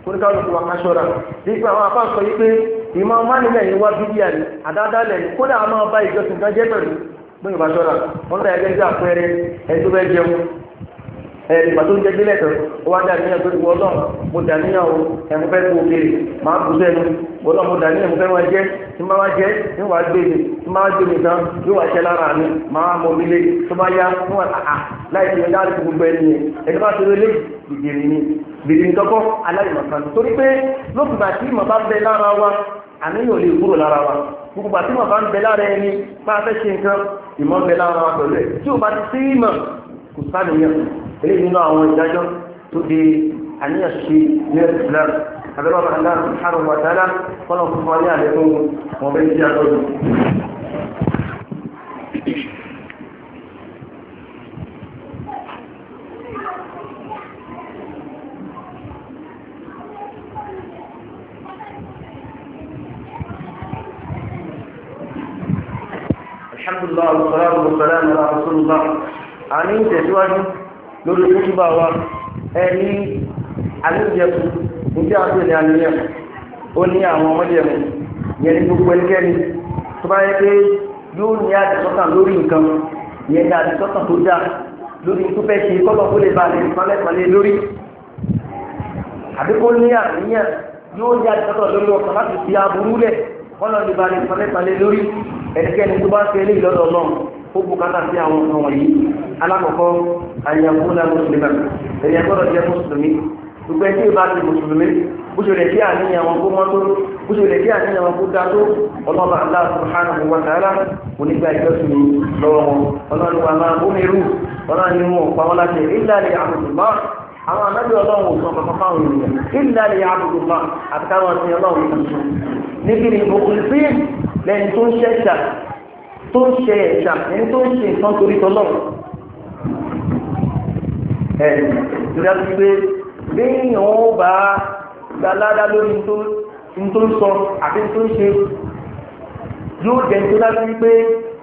oníkàlùkù wa ká ṣọ́ra nípa àwọn afá sọ yí pé ìmọ̀ mánilẹ̀ yìí wá bíbíà ní àdáadáalẹ̀ ní kódà a máa bá ìjọsìn kan jẹ́ pẹ̀lú gbóyìn bá ṣọ́ra wọ́n dá ẹgbẹ́ bí àpẹẹrẹ ẹni tó fẹ́ jẹun ẹni pàtó ń jẹ gbé lẹ́tọ̀ọ́ ó wá dá níyàn pé wọ́n lọ́n mo dà níyàn o ẹ̀mú fẹ́ tó òkèèrè máa bù sẹ́nu wọ́n lọ́n mo dà níyàn mo fẹ́ wá jẹ́ tí máa wá jẹ́ ní wàá gbé mi tí máa gbé mi tán yóò wá ṣẹ́ lára mi máa mọ mi lé tó bá yá ní wọ́n àà láì fi ẹja àti gbogbo ẹni yẹn ẹni bá ṣe lé ìdèrè ni bèrè ní kọ́kọ́ aláìmọ̀kan torí pé lókùnbà tí ìmọ̀ bá bẹ lára wa àníyàn lè kúrò lára wa gbogbo àti ìmọ̀ bá ń bẹ lára ẹni bá fẹ́ ṣe nǹkan ìmọ̀ bẹ lára wa pẹ̀lú ẹ̀ tí ò bá ti sí ìmọ̀ kò sáàdìyàn eléyìí nínú àwọn ìdájọ́ tó di àníyàn ṣe ní Islam abẹ́rẹ́ bàbá Allah subhanahu wa ta'ala kọ́nà fún wa ní àlékún wọn bẹ́ẹ̀ tí a lọ́dún. alhamdulillah wa salatu wa salam ala rasulillah àní ìtẹ̀síwájú lórí ìtúbà wa ẹni àníjẹ̀kù ní a tó ní àníyàn ó ní àwọn ọmọdé ẹ̀mù yẹn ní gbogbo ẹnikẹ́ni tó bá yẹ pé yóò ní àdìsọ́kàn lórí nǹkan yẹn ní àdìsọ́kàn tó dá lórí tó fẹ́ ṣe kọ́lọ̀ kó lè ba lè pálẹ̀pálẹ̀ lórí àbí kó ní àníyàn yóò ní àdìsọ́kàn lórí ọkàn láti fi aburú lẹ̀ kọ́lọ̀ lè ba lè pálẹ̀pálẹ̀ lórí ẹnikẹ́ni tó bá ń ṣe eléyìí lọ́dọ̀ náà ó bùkátà sí àwọn ọ̀sán wọ̀nyí alákọ̀ọ́kọ́ àyàkúnlá mùsùlùmí èyàn gbọ́dọ̀ jẹ́ mùsùlùmí gbogbo ẹtí ìbá ti mùsùlùmí bó ṣe lè kí àníyàn wọn kó mọ́ tó bó ṣe lè kí àníyàn wọn kó dá tó ọlọ́ba Allah subhanahu wa ta'ala onígbà ìjọsìn lọ́wọ́ wọn ọlọ́run wa máa bómi rú ọlọ́run ni wọn pa wọn láti illa li ya'budullah àwọn anábì ọlọ́run ò sọ kankan fáwọn ènìyàn illa li ya'budullah àti káwọn ti ọlọ́run tuntun níbi ni mukhlisin lẹ́ni tó ń ṣẹ̀ṣà tó ń ṣe ẹ̀ṣà ẹni tó ń ṣe nǹkan torí tọ́lọ́run ẹ̀ ìrìnà ti pé léyìn ó bá gbalada lórí tó ń sọ àti tó ń ṣe yóò jẹ́ tó dájú wípé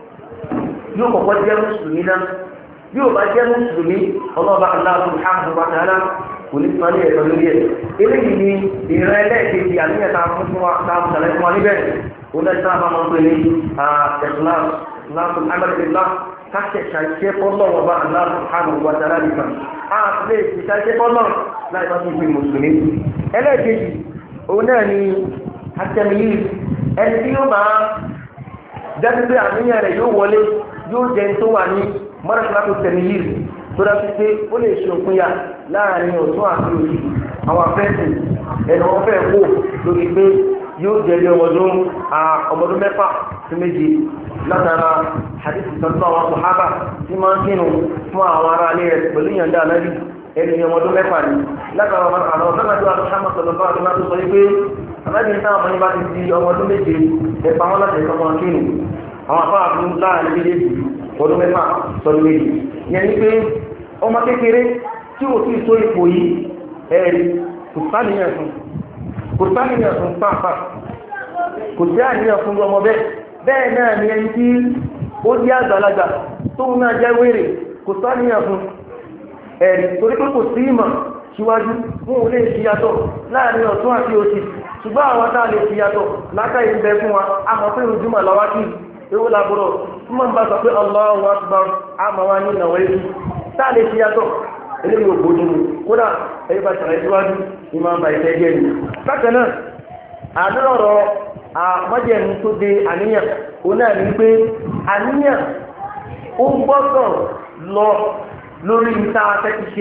yóò kọ́kọ́ jẹ́ mùsùlùmí náà bí ó bá jẹ́ mùsùlùmí ọlọ́ba Allah subhanahu wa ta'ala kò ní sọ́lé ẹ̀tọ́ lórí ẹ̀ eléyìí ni ìran ẹlẹ́ẹ̀kejì àníyàn tá a fún fún wa tá a sàlẹ̀ fún wa níbẹ̀ ó lẹ́sìn náà bá máa ń pè ní ẹ̀sùn láàfin amẹ́rẹ́lá káṣẹ̀ ṣàṣẹ́ fọ́lọ́wọ́ bá Allah subhanahu wa ta'ala nìkan a lè ṣe ṣàṣẹ́ fọ́lọ́ láì bá tún fi mùsùlùmí ẹlẹ́ẹ̀kejì òun náà ni àtẹ̀míyì ẹni tí yóò máa dájú pé àníyàn rẹ̀ yóò wọlé yóò jẹ́ tó wà ní mọ́rẹ́sìláàtò tẹ̀míyì tó dájú pé ó lè ṣe òpin yà láàrin ọ̀tún àti òsì àwọn afẹ́sì ẹnu wọn fẹ́ kó lórí pé yóò jẹ́ ilé ọmọdún ọmọdún mẹ́fà sí méje látara hadith tọ́tún àwọn sàhábà tí máa ń kínú fún àwọn ará ilé rẹ̀ pẹ̀lú ìyànjá anábì ẹni ọmọdún mẹ́fà ni látara àwọn ọ̀sánàjò àtúnṣàmọ̀ sọ̀lọ́bà tó máa tó sọ wípé anábì ní táwọn ọmọdé bá ti di ọmọdún méje ẹ̀pà wọn láti ẹ̀kọ́ wọn kínú àwọn afárá fún láàrin méjèèjì ọdún mẹ́fà sọdún méjì yẹn ni pé ọmọ kékeré tí ò tí ì tó ipò yìí ẹ̀rí kò sáníyàn fún kò sáníyàn fún pàápàá kò sí àníyàn fún ọmọ bẹ́ẹ̀ bẹ́ẹ̀ náà ni ẹni tí ó jẹ́ àgbàlagbà tó ń náà jẹ́ wèrè kò sáníyàn fún ẹ̀rí torí pé kò sí ìmọ̀ síwájú fún òun lè fi yàtọ̀ láàrin ọ̀tún àti òsì ṣùgbọ́n àwọn tá a lè fi yàtọ̀ látàrí ń bẹ fún wa a mọ̀ pé ojúmọ̀ làwá kì í ewu làbúrò tí wọ́n bá sọ pé Allahu Akbar àmọ́ wa ní ìnáwó ètò tá a lè fi yàtọ̀ eléyìí ò bójú mu kódà ẹ̀yìn bá ṣàlàyé síwájú ní máa ń ba ìfẹ́ jẹ́ ni. bákan náà àdúrọ̀rọ̀ àmọ́jẹ̀mú tó de àníyàn òun náà ní pé àníyàn ó gbọ́dọ̀ lọ lórí níta afẹ́ti ṣe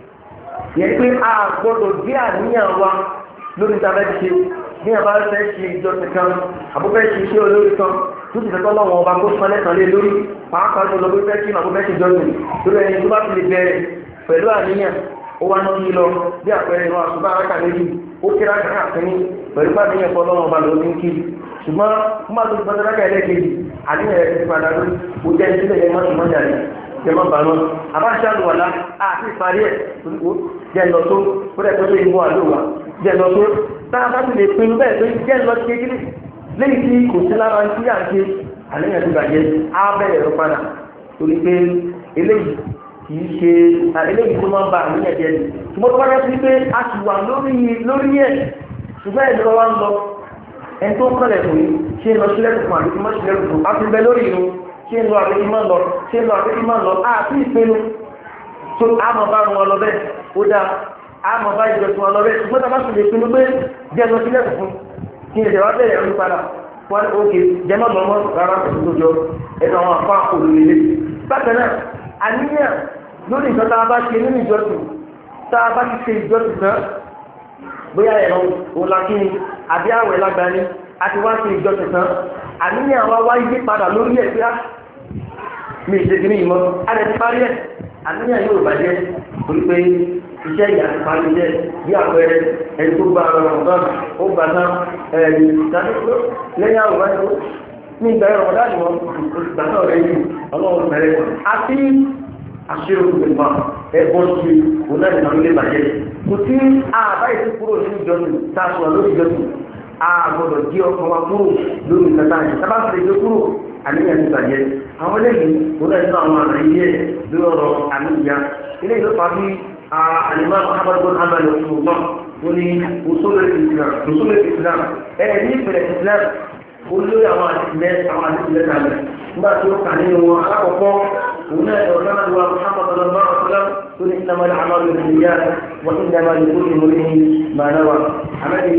yẹn pé a gbọ́dọ̀ gbé àníyàn wa lórí níta afẹ́ti ṣe ní àbá fẹ́ ṣe ìjọsìn kan àbúfẹ́ ṣe iṣẹ́ olórí kan tó ti fẹ́tọ́ lọ́wọ́ ọba kó sọ lẹ́sàn lé lórí pàápàá tó lọ bí fẹ́ kí àbúfẹ́ ṣe ìjọsìn lórí ẹni tó bá ti lè bẹ̀rẹ̀ pẹ̀lú àníyàn ó wá ní lọ bí àpẹẹrẹ ìwọ̀n àṣùbá aráka méjì ó kí ráka àkíní pẹ̀lú pàdéyàn fọ́ lọ́wọ́ ọba lórí kí ṣùgbọ́n fún máa tó gbọ́dọ̀ ráka ẹlẹ́kejì àníyàn rẹ̀ ti padà lórí ó jẹ́ ìṣẹ̀lẹ̀ yẹn mọ́tò mọ́jà rẹ̀ jẹ́ mọ́ bàánú àbáṣá lù wàlá àti ìparí ẹ̀ ó jẹ́ lọ tó ó rẹ̀ tó tó ìmú àlòwà jẹ́ lọ tó táà bá ti lè pinnu bẹ́ẹ̀ tó jẹ́ lọ sí kékeré lẹ́yìn tí kò sí lára ń tí à ń ṣe àníyàn ti bàjẹ́ á bẹ̀rẹ̀ lọ padà torí pé eléyìí kì í ṣe eléyìí tó máa ń ba àníyàn jẹ́ ni ṣùgbọ́n tó bá yẹ sí pé a ti wà lórí lórí ẹ̀ ṣùgbọ́n ẹ̀ ló wá ń lọ ẹni tó kọ́lẹ̀ fún yìí ṣé ń lọ sílẹ̀ fún àbí kí má sílẹ̀ fún a ti bẹ lórí ìlú ṣé ń lọ àbí kí má lọ ṣé ń lọ àbí kí má lọ àti ìpinnu tó àmọ́ bá wọn lọ bẹ́ẹ̀ ó dáa àmọ́ bá ìjọsìn wọn lọ bẹ́ẹ̀ ṣùgbọ́n tá a bá sì lè pinnu pé jẹ́ lọ sílẹ̀ fún kí n ìṣẹ̀wá bẹ̀rẹ̀ ẹ̀rú padà wọ́n ókè jẹ́mọ́ lọ́mọ́ rárá pẹ̀lú tó jọ ẹ̀dọ̀ àwọn afá olùlélẹ̀. bákan náà àníyàn lórí ìjọ tá a bá ṣe nínú ìjọsìn tá a bá ti ṣe ìjọsìn tán bóyá ẹ̀rọ òun la kí ni àbí àwẹ̀ lágbàáni a ti wá ṣe ìjọsìn tán àníyàn wa wá yí padà lórí ẹ̀ pé á mi ìṣe kìíní ìmọ̀ a lè ti parí ẹ̀ àníyàn yóò bàjẹ́ torí pé iṣẹ́ ìyá ti parí jẹ́ bí àpẹẹrẹ ẹni tó gba ọ̀rọ̀ ọ̀gá ó gbà tán ẹ̀ẹ́dì ìdájọ́ lẹ́yìn àwòrán ẹ̀kọ́ ní ìgbà ẹ̀rọ ọ̀dá ni wọ́n gbà náà rẹ̀ yìí ọlọ́run bẹ̀rẹ̀ àti àṣírí òkùnkùn ẹ̀bọ́ sí òun náà nìkan lè bàjẹ́ kò sí àbá ìsìn kúrò nínú ìjọsìn tá a sọ̀rọ̀ lórí ìjọsìn a gbọ́dọ̀ jí ọkàn wa kúrò lórí ìkàtà yìí tá a bá fi lè gbé kúrò àníyàn ti bàjẹ́ àwọn eléyìí òun náà nínú àwọn àlàyé yẹ lórí ọ̀rọ̀ àníyàn eléyìí ló fà bí الإمام محمد بن حنبل رحمه الله وني وصول الإسلام وصول الإسلام يعني في الإسلام كله يا ما الناس أما الناس على ما تروح عليه وعلى قفاه هنا وكان محمد صلى الله عليه وسلم قل إنما الأعمال بالنيات وإنما لكل امرئ ما نوى عمله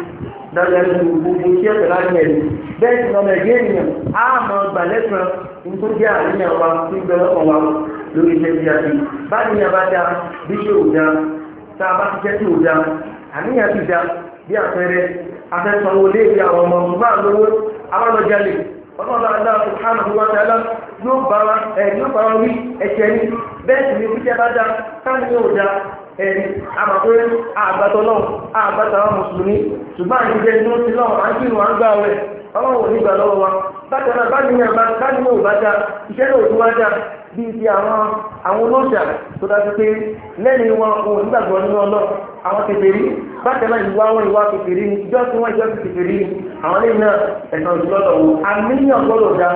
dájú ẹni gbogbo tí ẹsẹ̀ láti ẹ̀rí bẹ́ẹ̀ sì lọ́mọ ẹ̀gẹ́ ènìyàn á mọ gbàlẹ́sàn nítorí jẹ́ àríyàn wa tí ń bẹ lọ́kàn wa lórí iṣẹ́ tí a ti bá níyàn bá dá bí ṣe ò dá tá a bá ti jẹ́ tí ò dá àníyàn ti dá bí àpẹẹrẹ afẹ́sanwó léèwé àwọn ọmọ ọmọ lówó awálọ́jalè ọlọ́dọ̀ aláàbò hánà wá tẹ́lá yóò bá wa ẹ̀ yóò bá wa wí ẹ̀ṣẹ̀ ní bẹ́ẹ̀ sì ni bíṣẹ́ bá dá táwọn yóò dá ẹ̀rí àmàpé àgbàtọ̀ náà àgbàtọ̀ àwọn mùsùlùmí ṣùgbọ́n àyíjẹ́ inú ti náà à ń kírun à ń gbà wẹ̀ ọlọ́run nígbà lọ́wọ́ wa bákan náà bá níyàn bá bá níyàn ò bá dá iṣẹ́ náà ò tún wá dá bíi ti àwọn àwọn olóòṣà tó dájú pé lẹ́nu wọn òun nígbàgbọ́ nínú ọlọ́ àwọn kékeré bákan náà ìwà wọn ìwà kékeré ni ìjọ tí wọ́n ìjọ ti kékeré ni àwọn lẹ́yìn náà ẹ̀sán ìjọlọ́dọ̀ wọn àníyàn gbọ́dọ̀ dá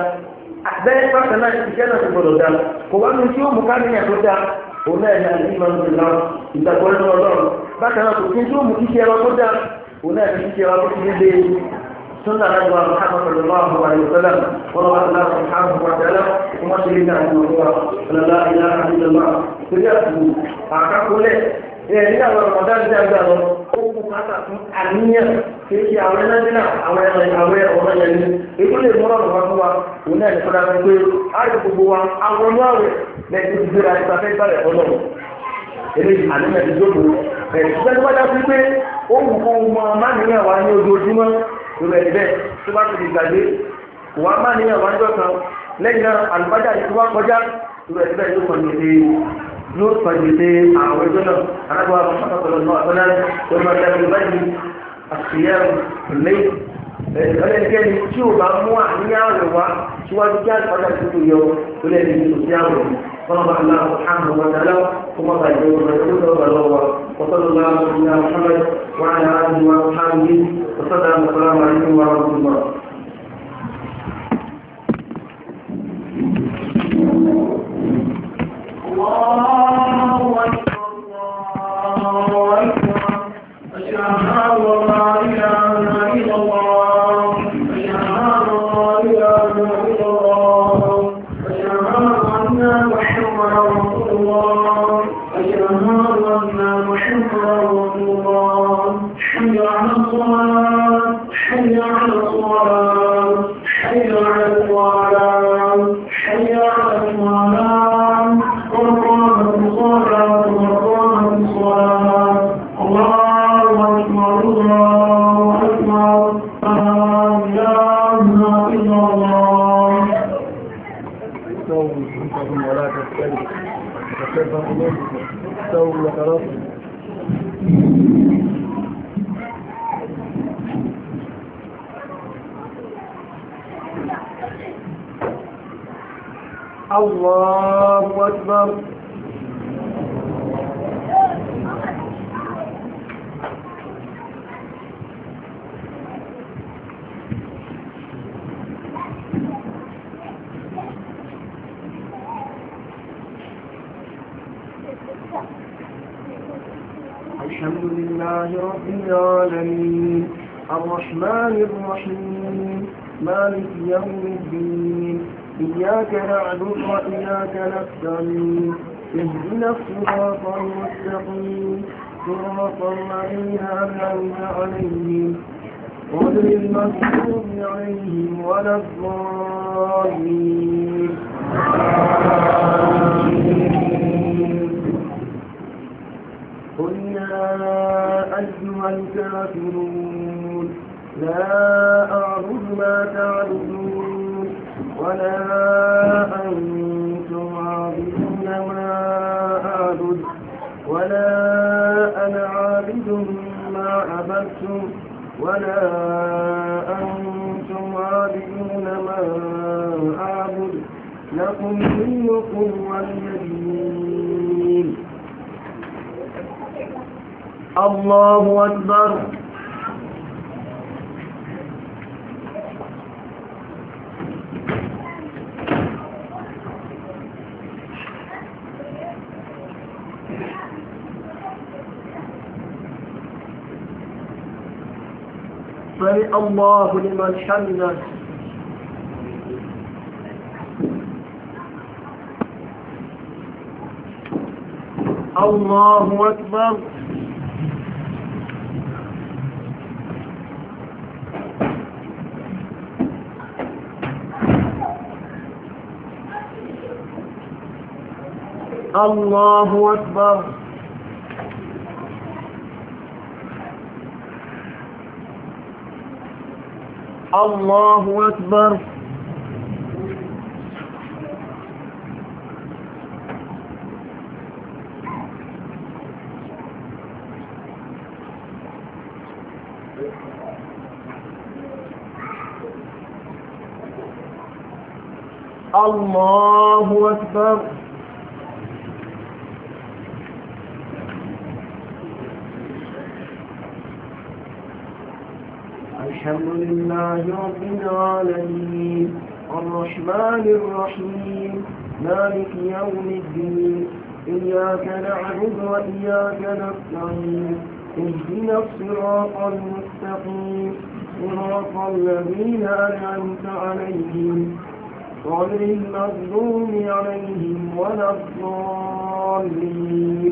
bẹ́ẹ̀ bákan náà iṣẹ́ náà ti gbọ́dọ̀ dá kò wá ní tí ó mú káníyàn tó dá òun náà ní àlìmọ́ ìlà ìgbàgbọ́ nínú ọlọ́run bákan náà kò sí tí ó mú kíṣẹ́ wa tó dá òun náà ní kíṣẹ́ wa tó ti nílé sunna nàgbà Muhammad sallallahu alayhi wa sallam wọn wà lọ́wọ́ subhanahu wa ta'ala kuma ṣe lè náà nínú wa lọ́la ilá àdìlọ́lá torí àtúntò àkàkọ́lẹ̀ ẹ̀ ní àwọn ọmọdé àti àgbà lọ ó kú pátá fún àníyàn kì í ṣe àwọn ẹlẹ́dínà àwọn àwọn ọmọ yẹn ní èyí lè mú ọ̀rọ̀ wá fún wa òun náà ní kọ́dá fún pé àrùn gbogbo wa àwọn ọmọ àwẹ̀ lẹ́yìn tó ti gbéra nípa fẹ́ gbàlẹ̀ ọlọ́run eléyìí àníyàn ti jókòó ẹ̀ ṣùgbọ́n tó bá dá sí pé ó wù kó mọ máníyàn wa ní ojoojúmọ́ lórí ẹni bẹ́ẹ̀ tó bá ti di gbàgbé kò wá máníyàn wa níjọ́ kan lẹ́yìn náà àlùbájá ti wá kọjá lórí ẹni bẹ́ẹ̀ yóò kàn gbèsè yóò kàn gbèsè àwọn ẹjọ́ náà alágbó àwọn ọ̀sán náà ọ̀sán náà tó máa dàbí báyìí àṣìyẹ́rù lẹ́yìn ẹlẹ́nikẹ́ni tí ò bá mú àníyàn rẹ̀ wá síwájú kí àlùbájá ti tó yọ lórí ẹni tó ti àwọ̀ طلب الله سبحانه وتعالى ثم بعد ذلك وصلى الله على سيدنا محمد وعلى اله واصحابه وسلم السلام عليكم ورحمه الله. الله اكبر الله اكبر اشهد ان لا اله الا الله اشهد ان لا اله الا الله محمد رسول الله أشهد أن محمدا رسول الله حي على الصلاة حي على الصلاة حي على الصلاة حي على الصلاة وقامت الصلاة وقامت الصلاة الله أكبر الله أكبر لا إله إلا الله. ولا تختلف وكفر الله استووا وتراصوا الله أكبر. الحمد لله رب العالمين الرحمن الرحيم مالك يوم الدين إياك نعبد وإياك نستعين اهدنا الصراط المستقيم صراط الذين أنعمت عليهم غير المغضوب عليهم ولا الضالين. قل يا أيها الكافرون لا أعبد ما تعبدون ولا أنتم عابدون ما أعبد ولا أنا عابد ما عبدتم ولا أنتم عابدون ما أعبد لكم دينكم ولي دين. الله أكبر. سمع الله لمن حمده. الله أكبر. الله أكبر. الله أكبر. الله أكبر. الحمد لله رب العالمين الرحمن الرحيم مالك يوم الدين إياك نعبد وإياك نستعين اهدنا الصراط المستقيم صراط الذين أنعمت عليهم غير المغضوب عليهم ولا الضالين.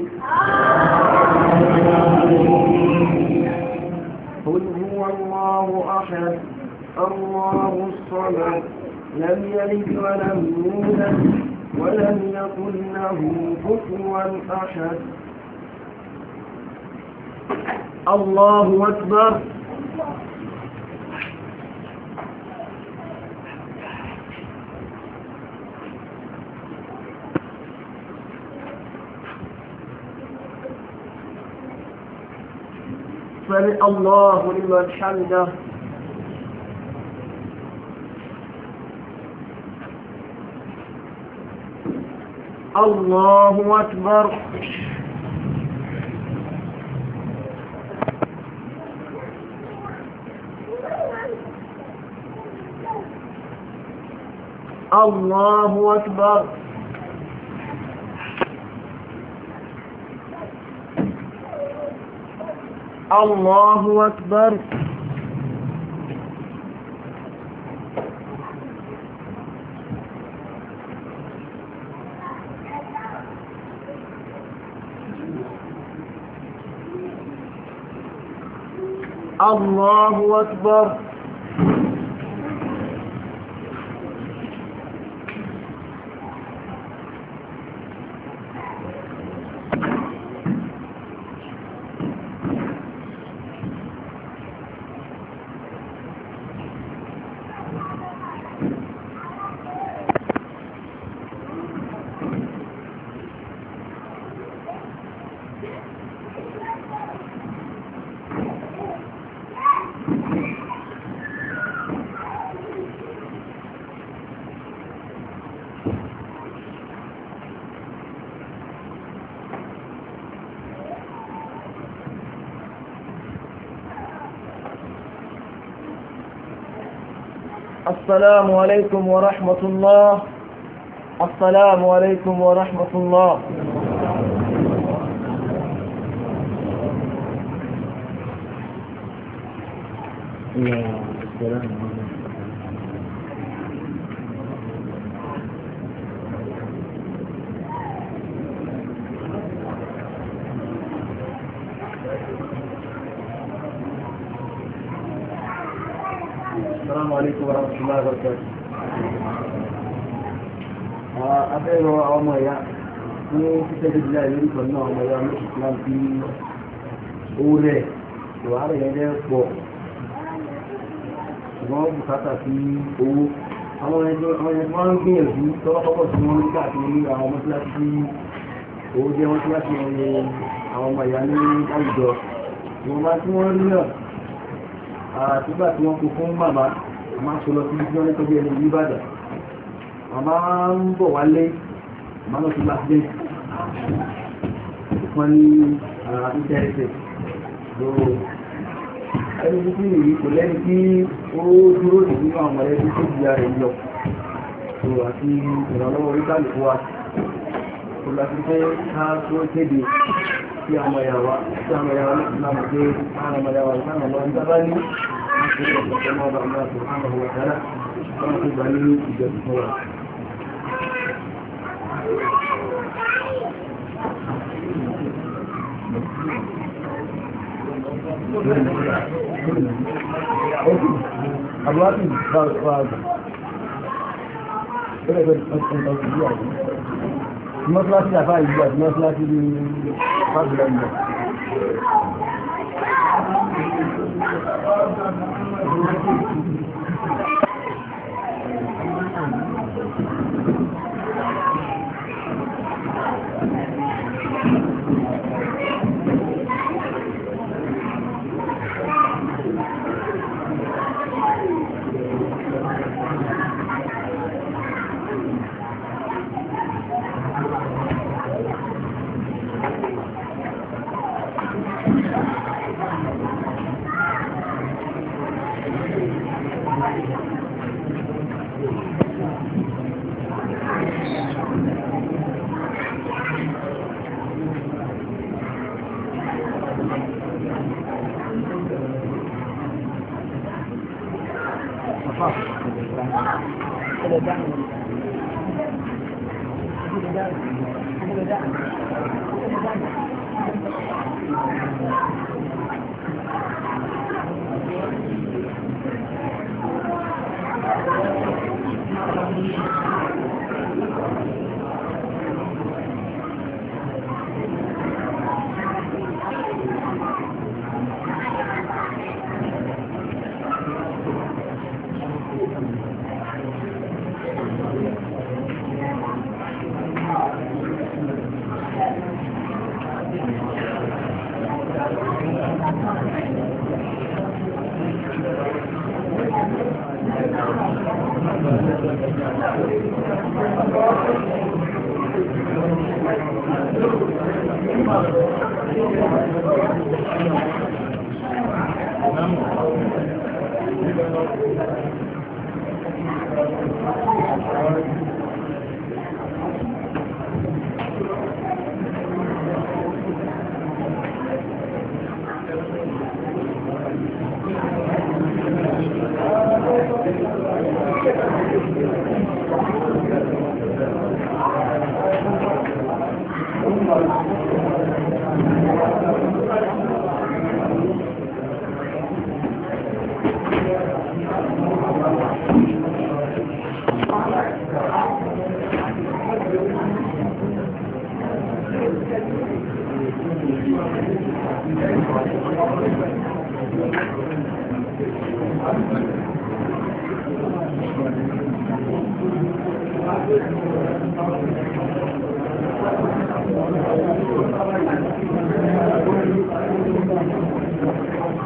قل هو الله أحد الله الصمد لم يلد ولم يولد ولم يكن له كفوا أحد. الله أكبر. سمع الله لمن حمده. الله أكبر. الله أكبر. الله أكبر. الله أكبر. السلام عليكم ورحمة الله. السلام عليكم ورحمة الله. السلام عليكم ورحمة الله وبركاته. أبيرو أو مايا ní títẹ́ tó dílé lórí kan náà ọmọ ìyá méjì máa fi owó rẹ̀ ìwà rẹ̀ yẹn jẹ́ pọ̀ ṣùgbọ́n bùkátà sí owó àwọn ẹgbẹ́ wọn ń gbìyànjú tọ́wọ́pọ̀ tí wọ́n ń káàkiri ní àwọn mọ́síláṣí tí owó jẹ́ mọ́síláṣí ẹni àwọn ọmọ ìyá ní àwùjọ ìwọ̀n bá tí wọ́n rí náà àtúgbà tí wọ́n kó fún màmá máa sọ lọ sí ibi tí wọ́n ní tọ́jú ẹni Ìbàdàn màmá ń bọ̀ wálé màmá tó láti dé wọ́n ní ìtẹ́rẹsẹ̀ ló ẹni tí èyí kò lẹ́ni tí ó dúró nínú àwọn ẹbí tó di ara ìlọ tó àti ìrànlọ́wọ́ orí kálùkù wa kò láti pé ká tó kéde sí àwọn ẹ̀yàwó sí àwọn ẹ̀yàwó láti pé àwọn ẹ̀yàwó ìsáàmà lọ ń dábá ní láti pé ọ̀pọ̀ mọ́ ọba ọba tó hàn ọwọ́ tẹ́lá wọ́n tó gbà ní ìjọsìn fún wa. Abúlátì fàájì bẹ́rẹ̀ bẹ́rẹ̀ ọ̀tọ̀ ìlú àti mọ́sílásí àfáà ìlú àti mọ́sílásí ní fàájì lẹ́yìn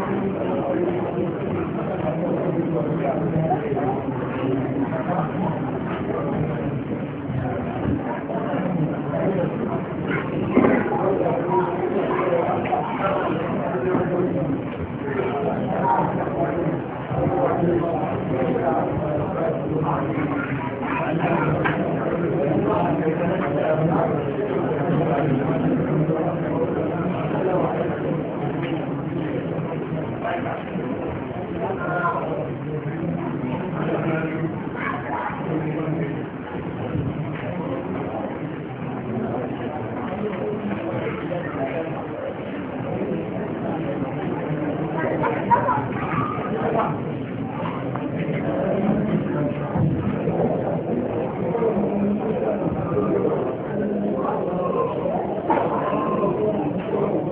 Thank you.